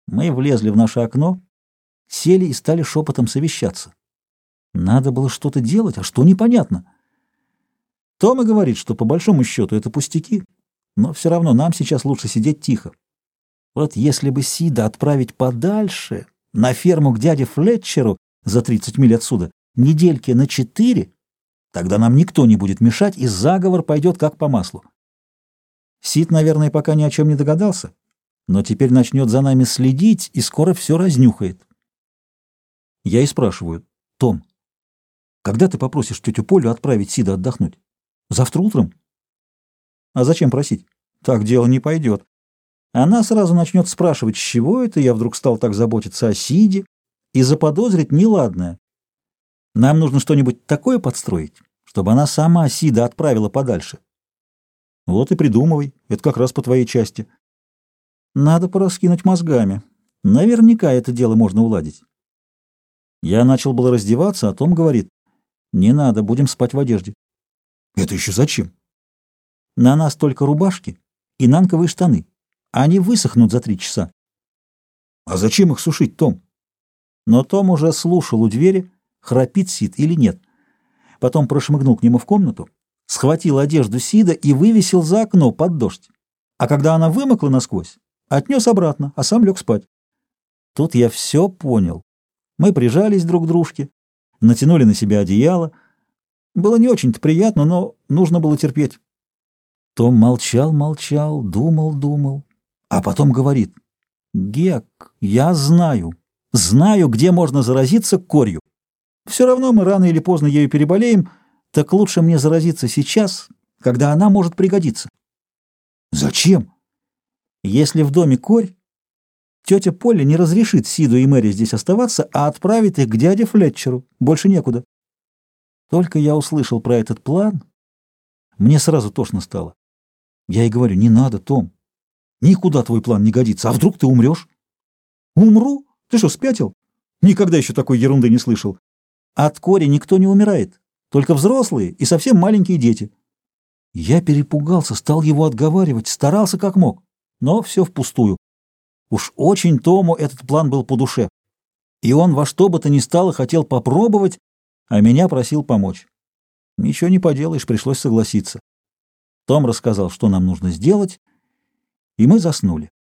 Мы влезли в наше окно, сели и стали шепотом совещаться. Надо было что-то делать, а что непонятно. Тома говорит, что по большому счету это пустяки, но все равно нам сейчас лучше сидеть тихо. Вот если бы Сида отправить подальше, на ферму к дяде Флетчеру за 30 миль отсюда, недельки на 4, тогда нам никто не будет мешать, и заговор пойдет как по маслу. Сид, наверное, пока ни о чем не догадался, но теперь начнет за нами следить и скоро все разнюхает. Я и спрашиваю: Том, когда ты попросишь тетю Полю отправить Сида отдохнуть? Завтра утром? А зачем просить? Так дело не пойдет. Она сразу начнет спрашивать, с чего это я вдруг стал так заботиться о Сиде, и заподозрить неладное. Нам нужно что-нибудь такое подстроить, чтобы она сама Сида отправила подальше. Вот и придумывай, это как раз по твоей части. Надо пораскинуть мозгами. Наверняка это дело можно уладить. Я начал было раздеваться, а Том говорит: не надо, будем спать в одежде. Это еще зачем? На нас только рубашки и нанковые штаны. Они высохнут за 3 часа. А зачем их сушить, Том? Но Том уже слушал у двери, храпит Сид или нет. Потом прошмыгнул к нему в комнату, схватил одежду Сида и вывесил за окно под дождь. А когда она вымокла насквозь, отнес обратно, а сам лег спать. Тут я все понял. Мы прижались друг к дружке, натянули на себя одеяло. Было не очень-то приятно, но нужно было терпеть. Том молчал, думал, а потом говорит: «Гек, я знаю, где можно заразиться корью. Все равно мы рано или поздно ею переболеем, так лучше мне заразиться сейчас, когда она может пригодиться». «Зачем?» «Если в доме корь, тетя Полли не разрешит Сиду и Мэри здесь оставаться, а отправит их к дяде Флетчеру. Больше некуда». Только я услышал про этот план, мне сразу тошно стало. Я ей говорю: не надо, Том, никуда твой план не годится, а вдруг ты умрешь? Умру? Ты что, спятил? Никогда еще такой ерунды не слышал. От кори никто не умирает, только взрослые и совсем маленькие дети. Я перепугался, стал его отговаривать, старался как мог, но все впустую. Уж очень Тому этот план был по душе, и он во что бы то ни стало хотел попробовать, а меня просил помочь. Ничего не поделаешь, пришлось согласиться. Том рассказал, что нам нужно сделать, и мы заснули.